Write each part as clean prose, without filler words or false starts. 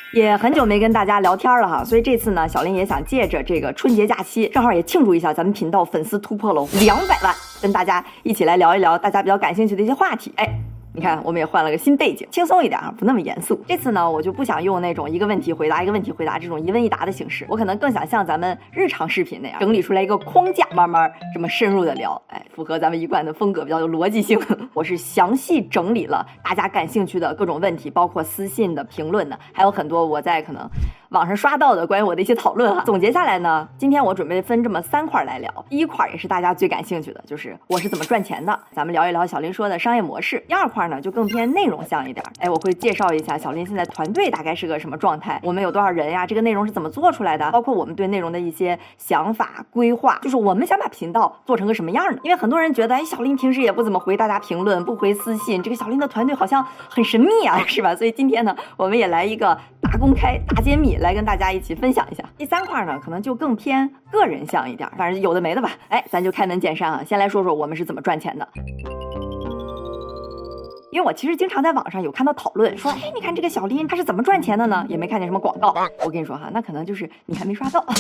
也很久没跟大家聊天了哈，所以这次呢，小林也想借着这个春节假期，正好也庆祝一下咱们频道粉丝突破了200万，跟大家一起来聊一聊大家比较感兴趣的一些话题。你看，我们也换了个新背景，轻松一点啊，不那么严肃。这次呢，我就不想用那种一个问题回答一个问题回答这种一问一答的形式，我可能更想像咱们日常视频那样，整理出来一个框架，慢慢这么深入的聊，符合咱们一贯的风格，比较有逻辑性。我是详细整理了大家感兴趣的各种问题，包括私信的、评论的，还有很多我在可能网上刷到的关于我的一些讨论哈。总结下来呢，今天我准备分这么3块来聊。第一块也是大家最感兴趣的，就是我是怎么赚钱的，咱们聊一聊小林说的商业模式。第2块呢，就更偏内容向一点，我会介绍一下小林现在团队大概是个什么状态，我们有多少人呀，这个内容是怎么做出来的，包括我们对内容的一些想法规划，就是我们想把频道做成个什么样的。因为很多人觉得，小林平时也不怎么回大家评论，不回私信，这个小林的团队好像很神秘啊，是吧？所以今天呢，我们也来一个大公开、大揭秘，来跟大家一起分享一下。第3块呢，可能就更偏个人向一点，反正有的没的吧。咱就开门见山啊，先来说说我们是怎么赚钱的。因为我其实经常在网上有看到讨论说，你看这个小林他是怎么赚钱的呢？也没看见什么广告。我跟你说哈，那可能就是你还没刷到。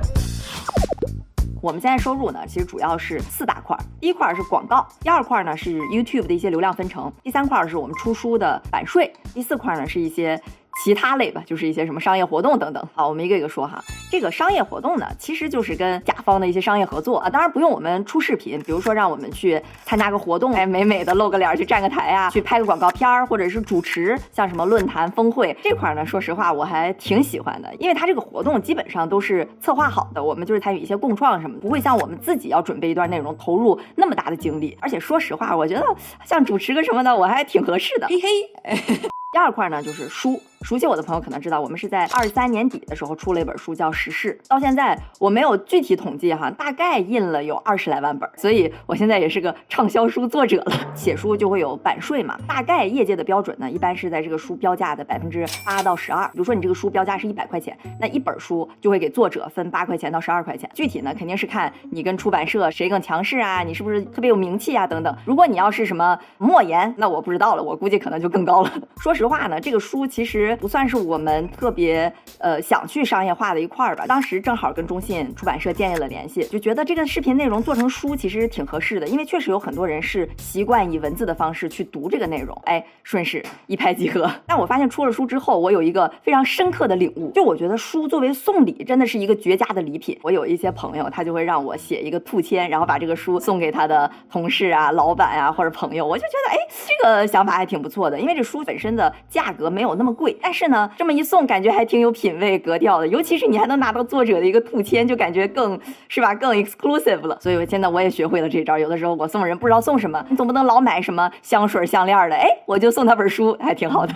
我们现在收入呢，其实主要是4大块。第1块是广告，第2块呢是 YouTube 的一些流量分成，第3块是我们出书的版税，第4块呢是一些其他类吧，就是一些什么商业活动等等。好，我们一个一个说哈。这个商业活动呢，其实就是跟甲方的一些商业合作啊，当然不用我们出视频，比如说让我们去参加个活动，美美的露个脸去站个台啊，去拍个广告片，或者是主持像什么论坛峰会这块呢，说实话我还挺喜欢的，因为它这个活动基本上都是策划好的，我们就是参与一些共创什么的，不会像我们自己要准备一段内容投入那么大的精力。而且说实话，我觉得像主持个什么的，我还挺合适的，嘿嘿。第2块呢就是书，熟悉我的朋友可能知道，我们是在23年底的时候出了一本书叫《时事》，到现在我没有具体统计哈，大概印了有20来万本，所以我现在也是个畅销书作者了。写书就会有版税嘛，大概业界的标准呢，一般是在这个书标价的8%到12%。比如说你这个书标价是100块钱，那一本书就会给作者分8块钱到12块钱。具体呢肯定是看你跟出版社谁更强势啊，你是不是特别有名气啊等等。如果你要是什么莫言，那我不知道了，我估计可能就更高了。说实话呢，这个书其实不算是我们特别想去商业化的一块吧。当时正好跟中信出版社建立了联系，就觉得这个视频内容做成书其实挺合适的，因为确实有很多人是习惯以文字的方式去读这个内容，顺势一拍即合。但我发现出了书之后，我有一个非常深刻的领悟，就我觉得书作为送礼真的是一个绝佳的礼品。我有一些朋友他就会让我写一个兔签，然后把这个书送给他的同事啊、老板啊或者朋友，我就觉得这个想法还挺不错的，因为这书本身的价格没有那么贵，但是呢这么一送感觉还挺有品味格调的，尤其是你还能拿到作者的一个兔签，就感觉更是吧，更 exclusive 了。所以现在我也学会了这招，有的时候我送人不知道送什么，你总不能老买什么香水项链的，我就送他本书，还挺好的。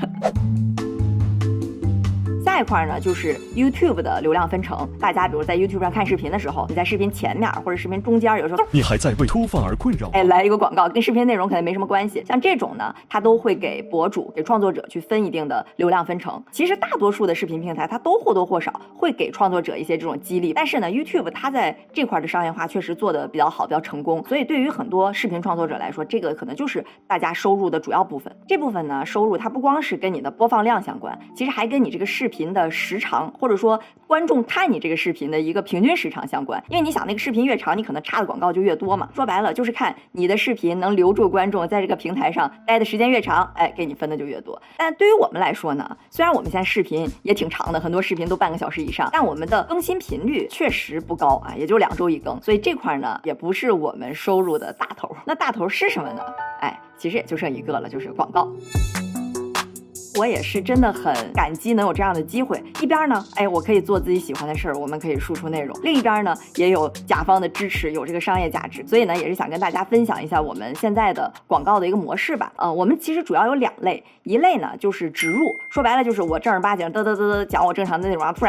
下一块呢就是 YouTube 的流量分成，大家比如在 YouTube 上看视频的时候，你在视频前面或者视频中间，有时候你还在为突发而困扰， 来一个广告，跟视频内容可能没什么关系，像这种呢它都会给博主给创作者去分一定的流量分成。其实大多数的视频平台它都或多或少会给创作者一些这种激励，但是呢 YouTube 它在这块的商业化确实做得比较好，比较成功，所以对于很多视频创作者来说，这个可能就是大家收入的主要部分。这部分呢收入它不光是跟你的播放量相关，其实还跟你这个视频的时长，或者说观众看你这个视频的一个平均时长相关。因为你想那个视频越长，你可能插的广告就越多嘛，说白了就是看你的视频能留住观众在这个平台上待的时间越长，给你分的就越多。但对于我们来说呢，虽然我们现在视频也挺长的，很多视频都半个小时以上，但我们的更新频率确实不高啊，也就2周一更，所以这块呢也不是我们收入的大头。那大头是什么呢？其实也就剩一个了，就是广告。我也是真的很感激能有这样的机会，一边呢我可以做自己喜欢的事儿，我们可以输出内容，另一边呢也有甲方的支持，有这个商业价值，所以呢也是想跟大家分享一下我们现在的广告的一个模式吧。我们其实主要有2类，一类呢就是植入，说白了就是我正儿八经讲我正常的内容，突然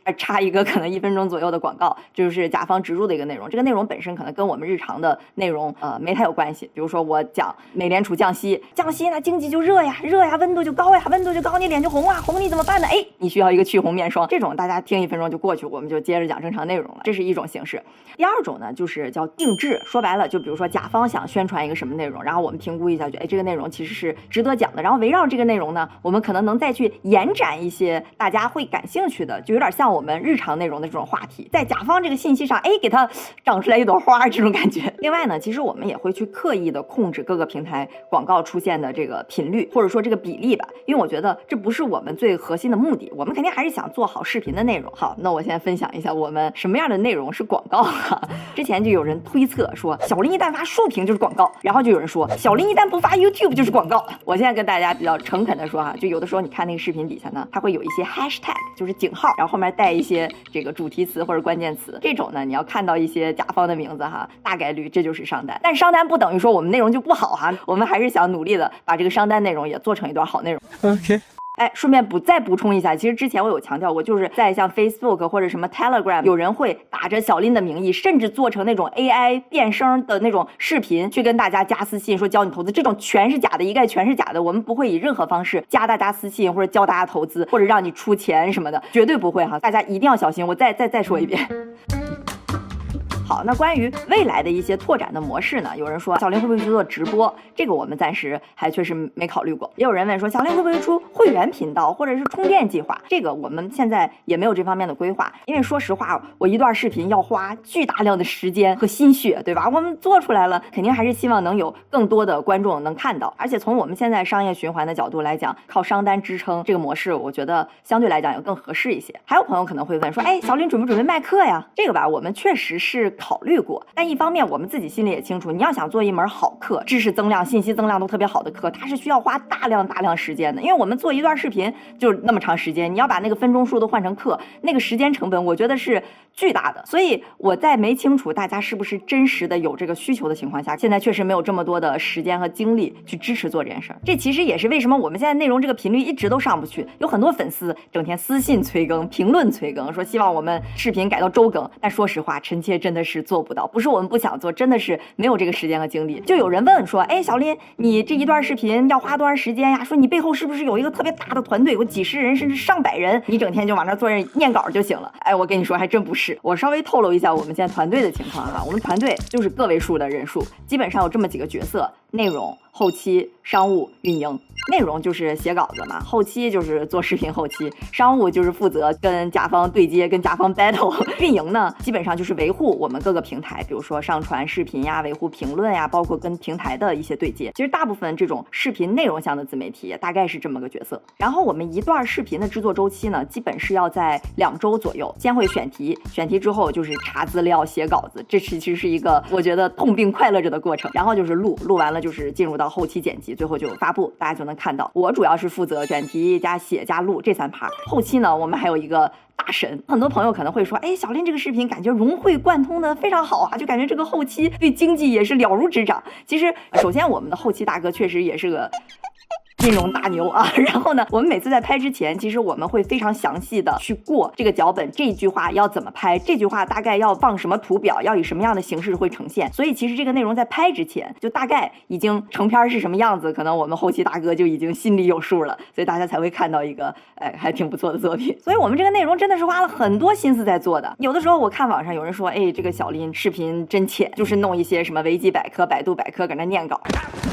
插一个可能1分钟左右的广告，就是甲方植入的一个内容。这个内容本身可能跟我们日常的内容没太有关系。比如说我讲美联储降息呢，经济就热呀，温度就高呀，温度就高，你脸就红啊，红你怎么办呢？你需要一个去红面霜，这种大家听1分钟就过去，我们就接着讲正常内容了，这是一种形式。第二种呢，就是叫定制，说白了就比如说甲方想宣传一个什么内容，然后我们评估一下，觉得这个内容其实是值得讲的，然后围绕这个内容呢，我们可能再去延展一些大家会感兴趣的，就有点像我们日常内容的这种话题，在甲方这个信息上，给它长出来一朵花这种感觉。另外呢，其实我们也会去刻意的控制各个平台广告出现的这个频率，或者说这个比例吧，因为我觉得这不是我们最核心的目的，我们肯定还是想做好视频的内容。好，那我现在分享一下我们什么样的内容是广告之前就有人推测说小林一旦发竖屏就是广告，然后就有人说小林一旦不发 YouTube 就是广告。我现在跟大家比较诚恳的说就有的时候你看那个视频底下呢，它会有一些 hashtag， 就是井号，然后后面带一些这个主题词或者关键词，这种呢你要看到一些甲方的名字大概率这就是商单。但商单不等于说我们内容就不好我们还是想努力的把这个商单内容也做成一段好内容。 OK， 顺便再补充一下，其实之前我有强调过，就是在像 Facebook 或者什么 Telegram， 有人会打着小林的名义，甚至做成那种 AI 变声的那种视频，去跟大家加私信说教你投资，这种全是假的，一概全是假的。我们不会以任何方式加大家私信，或者教大家投资，或者让你出钱什么的，绝对不会大家一定要小心。我再说一遍。好，那关于未来的一些拓展的模式呢，有人说小林会不会去做直播，这个我们暂时还确实没考虑过。也有人问说小林会不会出会员频道或者是充电计划，这个我们现在也没有这方面的规划，因为说实话我一段视频要花巨大量的时间和心血，对吧？我们做出来了肯定还是希望能有更多的观众能看到，而且从我们现在商业循环的角度来讲，靠商单支撑这个模式我觉得相对来讲也更合适一些。还有朋友可能会问说小林准不准备卖课呀？这个吧我们确实是考虑过，但一方面我们自己心里也清楚，你要想做一门好课，知识增量信息增量都特别好的课，它是需要花大量时间的，因为我们做一段视频就是那么长时间，你要把那个分钟数都换成课，那个时间成本我觉得是巨大的。所以我在没清楚大家是不是真实的有这个需求的情况下，现在确实没有这么多的时间和精力去支持做这件事儿。这其实也是为什么我们现在内容这个频率一直都上不去，有很多粉丝整天私信催更评论催更，说希望我们视频改到周更，但说实话臣妾真的是做不到，不是我们不想做，真的是没有这个时间和精力。就有人问说小林你这一段视频要花多长时间呀？说你背后是不是有一个特别大的团队，有几十人甚至上百人，你整天就往那坐着念稿就行了？我跟你说还真不是。我稍微透露一下我们现在团队的情况我们团队就是个位数的人数，基本上有这么几个角色：内容、后期、商务、运营。内容就是写稿子嘛，后期就是做视频后期，商务就是负责跟甲方对接，跟甲方 battle， 运营呢基本上就是维护我们各个平台，比如说上传视频呀，维护评论呀，包括跟平台的一些对接。其实大部分这种视频内容向的自媒体大概是这么个角色。然后我们一段视频的制作周期呢，基本是要在2周左右，先会选题，选题之后就是查资料写稿子，这其实是一个我觉得痛并快乐着的过程。然后就是录完了就是进入到后期剪辑，最后就发布，大家就能看到。我主要是负责选题加写加录这3趴，后期呢我们还有一个大神。很多朋友可能会说小林这个视频感觉融会贯通的非常好就感觉这个后期对经济也是了如指掌。其实首先我们的后期大哥确实也是个金融大牛然后呢我们每次在拍之前，其实我们会非常详细的去过这个脚本，这句话要怎么拍，这句话大概要放什么图表，要以什么样的形式会呈现。所以其实这个内容在拍之前就大概已经成片是什么样子，可能我们后期大哥就已经心里有数了，所以大家才会看到一个还挺不错的作品。所以我们这个内容真的是花了很多心思在做的。有的时候我看网上有人说这个小林视频真浅，就是弄一些什么维基百科百度百科搁那念稿。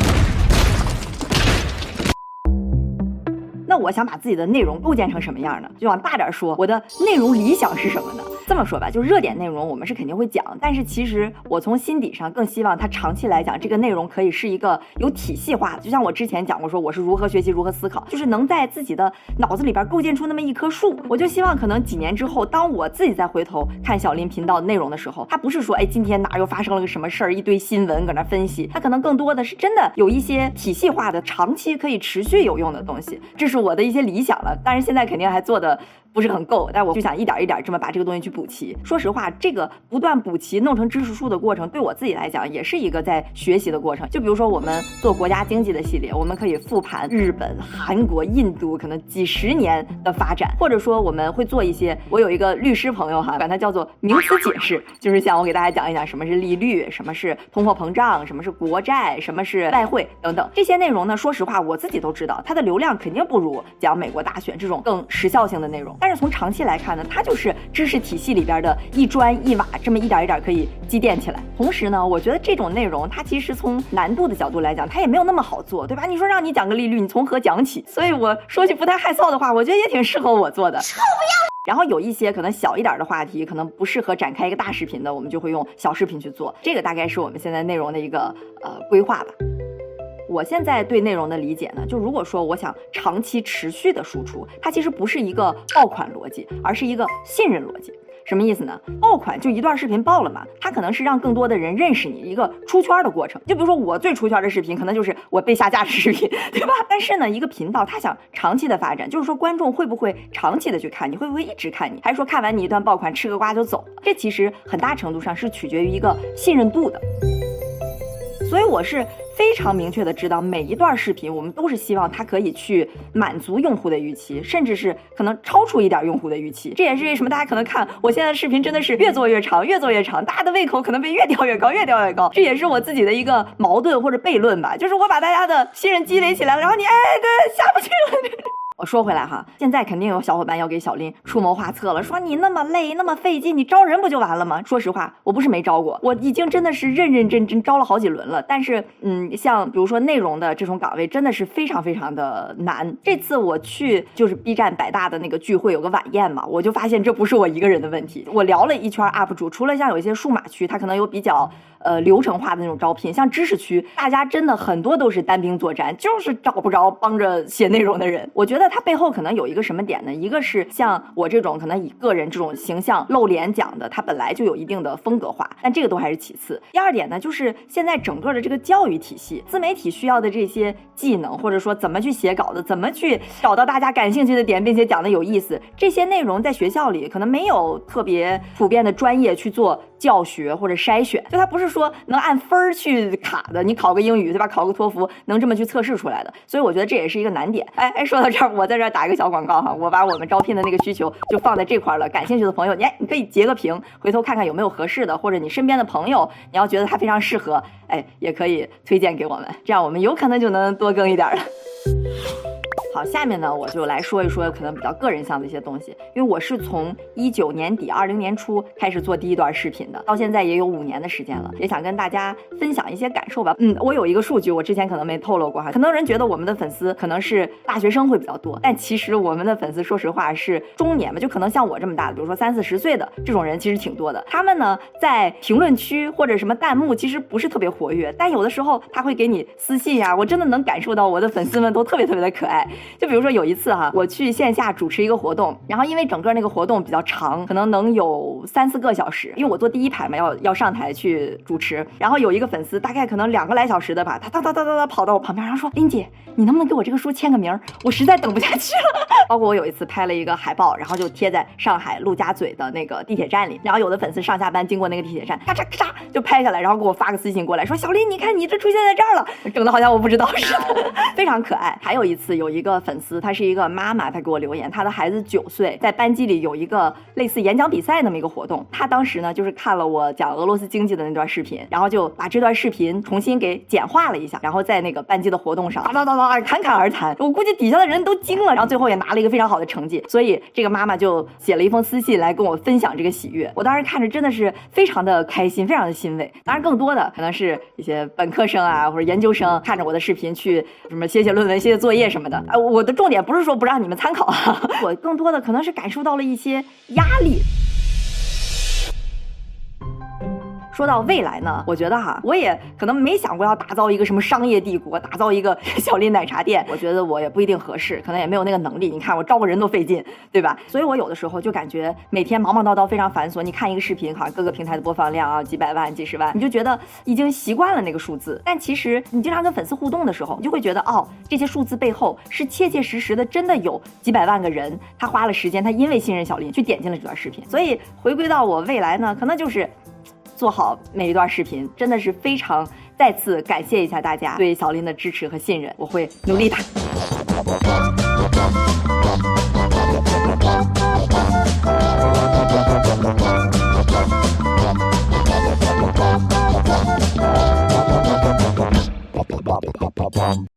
那我想把自己的内容构建成什么样呢？就往大点说，我的内容理想是什么呢？这么说吧，就热点内容我们是肯定会讲，但是其实我从心底上更希望它长期来讲，这个内容可以是一个有体系化的。就像我之前讲过，说我是如何学习如何思考，就是能在自己的脑子里边构建出那么一棵树。我就希望可能几年之后，当我自己再回头看小林频道的内容的时候，它不是说今天哪又发生了个什么事儿，一堆新闻搁那分析，它可能更多的是真的有一些体系化的长期可以持续有用的东西。这是我的一些理想了，但是现在肯定还做的不是很够，但我就想一点一点这么把这个东西去补齐。说实话，这个不断补齐弄成知识书的过程，对我自己来讲也是一个在学习的过程。就比如说我们做国家经济的系列，我们可以复盘日本、韩国、印度可能几十年的发展，或者说我们会做一些，我有一个律师朋友哈，管它叫做名词解释，就是像我给大家讲一讲什么是利率，什么是通货膨胀，什么是国债，什么是外汇等等。这些内容呢，说实话我自己都知道，它的流量肯定不如讲美国大选这种更时效性的内容，但是从长期来看呢，它就是知识体系里边的一砖一瓦，这么一点一点可以积淀起来。同时呢，我觉得这种内容它其实从难度的角度来讲，它也没有那么好做，对吧？你说让你讲个利率，你从何讲起？所以我说句不太害臊的话，我觉得也挺适合我做的。臭不要！然后有一些可能小一点的话题，可能不适合展开一个大视频的，我们就会用小视频去做。这个大概是我们现在内容的一个规划吧。我现在对内容的理解呢，就如果说我想长期持续的输出，它其实不是一个爆款逻辑，而是一个信任逻辑。什么意思呢？爆款就一段视频爆了嘛，它可能是让更多的人认识你一个出圈的过程。就比如说我最出圈的视频，可能就是我被下架的视频，对吧？但是呢，一个频道它想长期的发展，就是说观众会不会长期的去看你，会不会一直看你，还是说看完你一段爆款吃个瓜就走了？这其实很大程度上是取决于一个信任度的。所以我是非常明确的知道，每一段视频我们都是希望它可以去满足用户的预期，甚至是可能超出一点用户的预期。这也是为什么大家可能看我现在的视频真的是越做越长，越做越长，大家的胃口可能被越吊越高，越吊越高。这也是我自己的一个矛盾或者悖论吧，就是我把大家的信任积累起来了，然后你对下不去了。我说回来哈，现在肯定有小伙伴要给小林出谋划策了，说你那么累那么费劲，你招人不就完了吗？说实话，我不是没招过，我已经真的是认认真真招了好几轮了。但是像比如说内容的这种岗位真的是非常非常的难。这次我去就是 B 站百大的那个聚会有个晚宴嘛，我就发现这不是我一个人的问题。我聊了一圈 UP 主，除了像有一些数码区它可能有比较流程化的那种招聘，像知识区大家真的很多都是单兵作战，就是找不着帮着写内容的人。我觉得它背后可能有一个什么点呢？一个是像我这种可能以个人这种形象露脸讲的，它本来就有一定的风格化，但这个都还是其次。第二点呢，就是现在整个的这个教育体系，自媒体需要的这些技能，或者说怎么去写稿子，怎么去找到大家感兴趣的点，并且讲的有意思，这些内容在学校里可能没有特别普遍的专业去做教学或者筛选，就它不是说能按分去卡的，你考个英语对吧，考个托福能这么去测试出来的。所以我觉得这也是一个难点。说到这儿，我在这儿打一个小广告哈，我把我们招聘的那个需求就放在这块了，感兴趣的朋友你可以截个屏，回头看看有没有合适的，或者你身边的朋友你要觉得他非常适合，也可以推荐给我们，这样我们有可能就能多更一点了。好，下面呢我就来说一说可能比较个人向的一些东西，因为我是从19年底20年初开始做第一段视频的，到现在也有5年的时间了，也想跟大家分享一些感受吧。我有一个数据，我之前可能没透露过哈，很多人觉得我们的粉丝可能是大学生会比较多，但其实我们的粉丝说实话是中年嘛，就可能像我这么大的，比如说30-40岁的这种人其实挺多的。他们呢在评论区或者什么弹幕其实不是特别活跃，但有的时候他会给你私信呀，我真的能感受到我的粉丝们都特别特别的可爱。就比如说有一次哈，我去线下主持一个活动，然后因为整个那个活动比较长，可能能有3-4个小时，因为我坐第一排嘛，要上台去主持，然后有一个粉丝大概可能2个来小时的吧，他跑到我旁边，然后说林姐，你能不能给我这个书签个名，我实在等不下去了。包括我有一次拍了一个海报，然后就贴在上海陆家嘴的那个地铁站里，然后有的粉丝上下班经过那个地铁站，咔嚓咔嚓就拍下来，然后给我发个私信过来说，小林你看你这出现在这儿了，整的好像我不知道似的，非常可爱。还有一次有一个粉丝，她是一个妈妈，她给我留言，她的孩子9岁，在班级里有一个类似演讲比赛那么一个活动，她当时呢就是看了我讲俄罗斯经济的那段视频，然后就把这段视频重新给简化了一下，然后在那个班级的活动上侃侃而谈，我估计底下的人都惊了，然后最后也拿了一个非常好的成绩，所以这个妈妈就写了一封私信来跟我分享这个喜悦，我当时看着真的是非常的开心，非常的欣慰。当然更多的可能是一些本科生啊或者研究生看着我的视频去什么写论文写作业什么的，我的重点不是说不让你们参考啊，我更多的可能是感受到了一些压力。 说到未来呢，我觉得我也可能没想过要打造一个什么商业帝国，打造一个小林奶茶店，我觉得我也不一定合适，可能也没有那个能力。你看我招个人都费劲，对吧？所以我有的时候就感觉每天忙忙叨叨，非常繁琐。你看一个视频，好像各个平台的播放量几百万、几十万，你就觉得已经习惯了那个数字。但其实你经常跟粉丝互动的时候，你就会觉得这些数字背后是切切实实的，真的有几百万个人，他花了时间，他因为信任小林去点进了这段视频。所以回归到我未来呢，可能就是做好每一段视频，真的是非常再次感谢一下大家对小林的支持和信任，我会努力的。